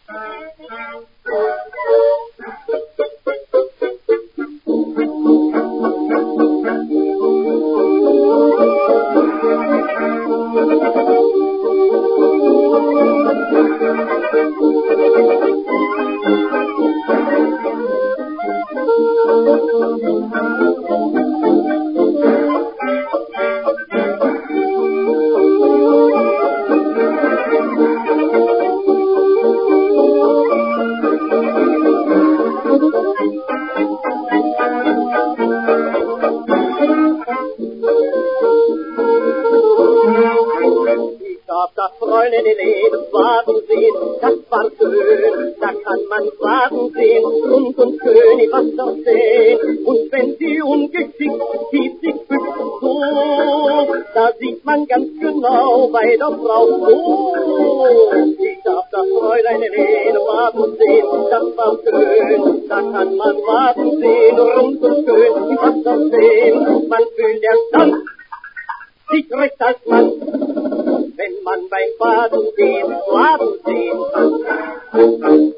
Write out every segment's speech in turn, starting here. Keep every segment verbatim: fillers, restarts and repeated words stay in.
Bei der Frau, oh, ich darf das Fräulein Helene warten sehen, das war schön, da kann man warten sehen, rund und schön, im Wasser sehen, man fühlt erst dann sich recht als Mann, wenn man beim Baden sehen, warten sehen kann.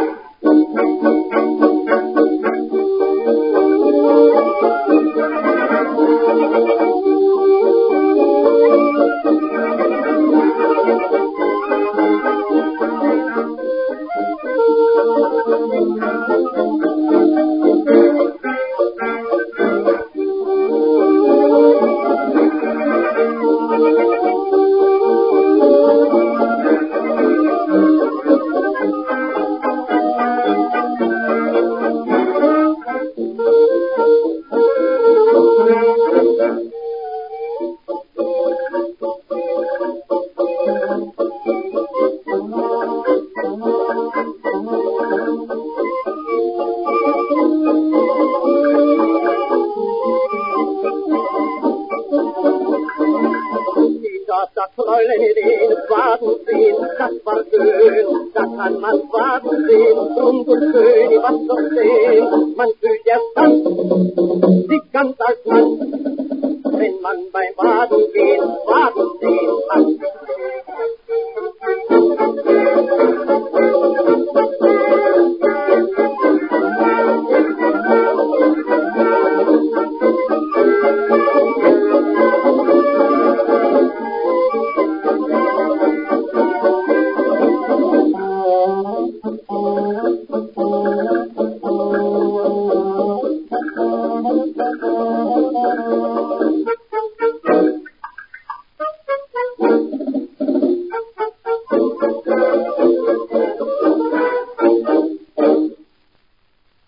Man fühlt erst dann sich ganz als Mann, wenn man beim Baden geht,